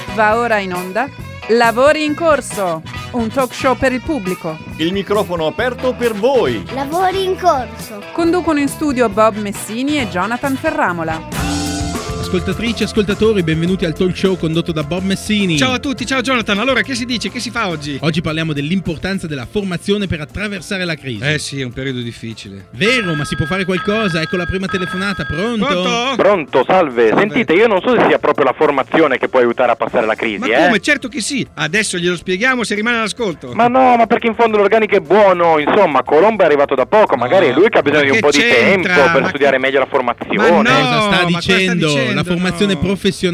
Va ora in onda Lavori in corso, un talk show per il pubblico. Il microfono aperto per voi. Lavori in corso. Conducono in studio Bob Messini e Jonathan Ferramola. Ascoltatrici e ascoltatori, benvenuti al talk show condotto da Bob Messini. Ciao a tutti, ciao Jonathan. Allora, che si dice? Che si fa oggi? Oggi parliamo dell'importanza della formazione per attraversare la crisi. Sì, è un periodo difficile. Vero, ma si può fare qualcosa? Ecco la prima telefonata, pronto? Pronto, salve. Sentite, io non so se sia proprio la formazione che può aiutare a passare la crisi, Ma come? Certo che sì. Adesso glielo spieghiamo se rimane all'ascolto. Ma no, ma perché in fondo l'organico è buono. Insomma, Colombo è arrivato da poco. Magari è lui che ha bisogno di un po' di tempo per studiare meglio la formazione. Ma no, cosa sta dicendo? La formazione professionale.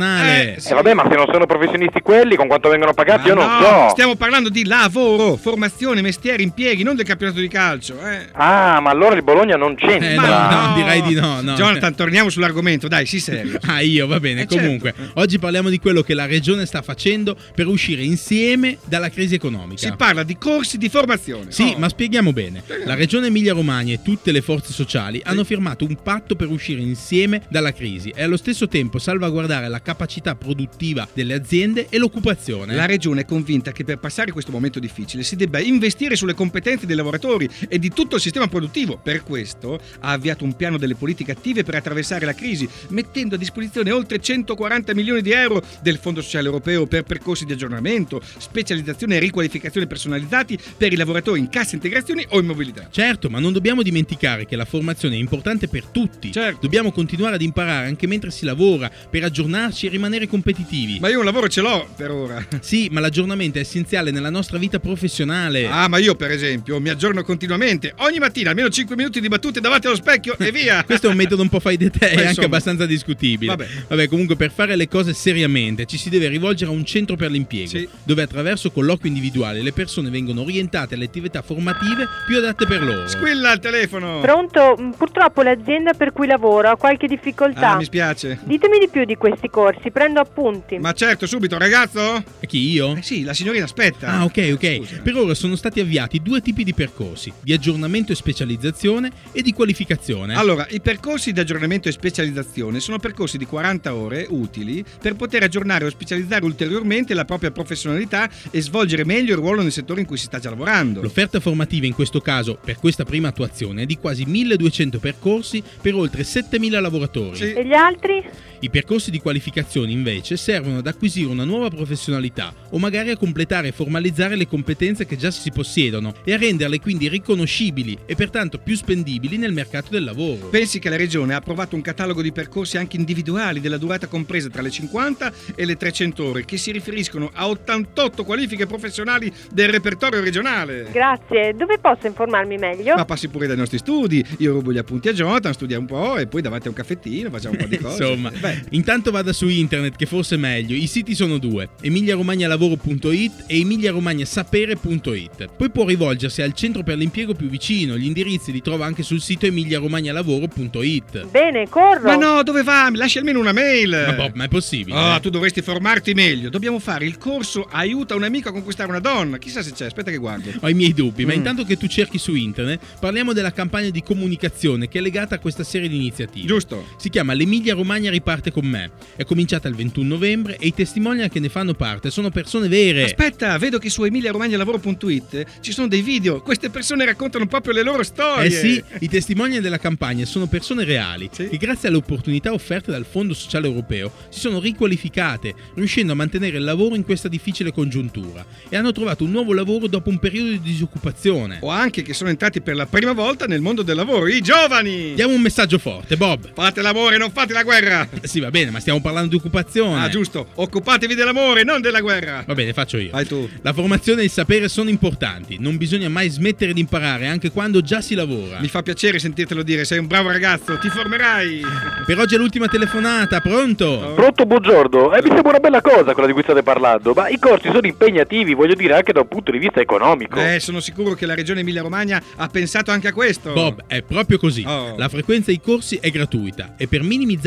Vabbè, ma se non sono professionisti quelli, con quanto vengono pagati, io non so. Stiamo parlando di lavoro, formazione, mestieri, impieghi, non del campionato di calcio. Ah, ma allora il Bologna non c'entra. No, direi di no. Jonathan, torniamo sull'argomento, dai, sii serio. Io, va bene. Comunque, certo. Oggi parliamo di quello che la regione sta facendo per uscire insieme dalla crisi economica. Si parla di corsi di formazione. Sì, ma spieghiamo bene. La regione Emilia-Romagna e tutte le forze sociali hanno firmato un patto per uscire insieme dalla crisi e allo stesso tempo salvaguardare la capacità produttiva delle aziende e l'occupazione. La regione è convinta che per passare questo momento difficile si debba investire sulle competenze dei lavoratori e di tutto il sistema produttivo. Per questo ha avviato un piano delle politiche attive per attraversare la crisi, mettendo a disposizione oltre 140 milioni di euro del Fondo Sociale Europeo per percorsi di aggiornamento, specializzazione e riqualificazione personalizzati per i lavoratori in cassa integrazioni o in mobilità. Certo, ma non dobbiamo dimenticare che la formazione è importante per tutti. Certo. Dobbiamo continuare ad imparare anche mentre si lavora per aggiornarci e rimanere competitivi. Ma io un lavoro ce l'ho per ora. Sì, ma l'aggiornamento è essenziale nella nostra vita professionale. Ma io per esempio mi aggiorno continuamente. Ogni mattina almeno 5 minuti di battute davanti allo specchio e via. Questo è un metodo un po' fai da te e anche abbastanza discutibile. Vabbè, comunque per fare le cose seriamente ci si deve rivolgere a un centro per l'impiego, dove attraverso colloquio individuale le persone vengono orientate alle attività formative più adatte per loro. Squilla il telefono. Pronto? Purtroppo l'azienda per cui lavoro ha qualche difficoltà. Mi spiace. Ditemi di più di questi corsi, prendo appunti. Ma certo, subito, ragazzo. Chi, io? Sì, la signorina aspetta. Ok. Scusa. Per ora sono stati avviati 2 tipi di percorsi, di aggiornamento e specializzazione e di qualificazione. Allora, i percorsi di aggiornamento e specializzazione sono percorsi di 40 ore utili per poter aggiornare o specializzare ulteriormente la propria professionalità e svolgere meglio il ruolo nel settore in cui si sta già lavorando. L'offerta formativa in questo caso, per questa prima attuazione, è di quasi 1200 percorsi per oltre 7000 lavoratori. Sì. E gli altri? I percorsi di qualificazione invece servono ad acquisire una nuova professionalità o magari a completare e formalizzare le competenze che già si possiedono e a renderle quindi riconoscibili e pertanto più spendibili nel mercato del lavoro. Pensi che la regione ha approvato un catalogo di percorsi anche individuali della durata compresa tra le 50 e le 300 ore che si riferiscono a 88 qualifiche professionali del repertorio regionale. Grazie, dove posso informarmi meglio? Ma passi pure dai nostri studi, io rubo gli appunti a Jonathan, studia un po' e poi davanti a un caffettino facciamo un po' di cose. Insomma, intanto vada su internet che forse è meglio. I siti sono 2: emiliaromagnalavoro.it e emiliaromagnasapere.it. Poi può rivolgersi al centro per l'impiego più vicino. Gli indirizzi li trova anche sul sito emiliaromagnalavoro.it. Bene, corro. Ma no, dove va? Mi lasci almeno una mail. Ma Bob, ma è possibile? Tu dovresti formarti meglio. Dobbiamo fare il corso Aiuta un amico a conquistare una donna. Chissà se c'è, aspetta che guardo. Ho i miei dubbi, ma intanto che tu cerchi su internet, parliamo della campagna di comunicazione che è legata a questa serie di iniziative. Giusto. Si chiama L'Emilia Romagna riparte con me. È cominciata il 21 novembre e i testimonial che ne fanno parte sono persone vere. Aspetta, vedo che su emiliaromagnalavoro.it ci sono dei video. Queste persone raccontano proprio le loro storie. Sì, i testimonial della campagna sono persone reali che grazie alle opportunità offerte dal Fondo Sociale Europeo si sono riqualificate, riuscendo a mantenere il lavoro in questa difficile congiuntura e hanno trovato un nuovo lavoro dopo un periodo di disoccupazione. O anche che sono entrati per la prima volta nel mondo del lavoro, i giovani. Diamo un messaggio forte, Bob. Fate l'amore, non fate la guerra. Sì, va bene, ma stiamo parlando di occupazione. Giusto, occupatevi dell'amore, non della guerra. Va bene, faccio io. Vai tu. La formazione e il sapere sono importanti, non bisogna mai smettere di imparare anche quando già si lavora. Mi fa piacere sentirtelo dire, sei un bravo ragazzo, ti formerai. Per oggi è l'ultima telefonata, pronto? Pronto, buongiorno. Mi sembra una bella cosa quella di cui state parlando, ma i corsi sono impegnativi, voglio dire, anche da un punto di vista economico. Sono sicuro che la regione Emilia-Romagna ha pensato anche a questo. Bob, è proprio così. La frequenza dei corsi è gratuita e per minimizzare anche i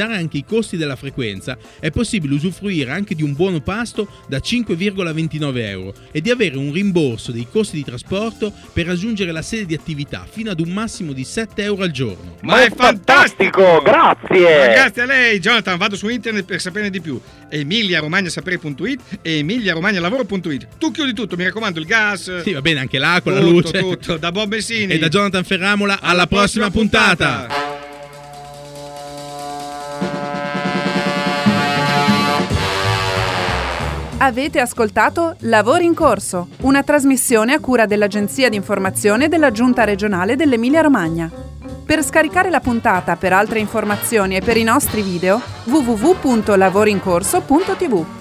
costi della frequenza, è possibile usufruire anche di un buono pasto da 5,29 euro e di avere un rimborso dei costi di trasporto per raggiungere la sede di attività fino ad un massimo di 7 euro al giorno. Ma è fantastico, grazie! Grazie a lei, Jonathan. Vado su internet per saperne di più. EmiliaRomagnasapere.it e EmiliaRomagnaLavoro.it. Tu chiudi tutto, mi raccomando, il gas. Sì, va bene, anche l'acqua, la luce. Tutto, da Bob Messini e da Jonathan Ferramola. Alla prossima puntata. Avete ascoltato Lavori in Corso, una trasmissione a cura dell'Agenzia di Informazione della Giunta Regionale dell'Emilia-Romagna. Per scaricare la puntata, per altre informazioni e per i nostri video, www.lavoriincorso.tv.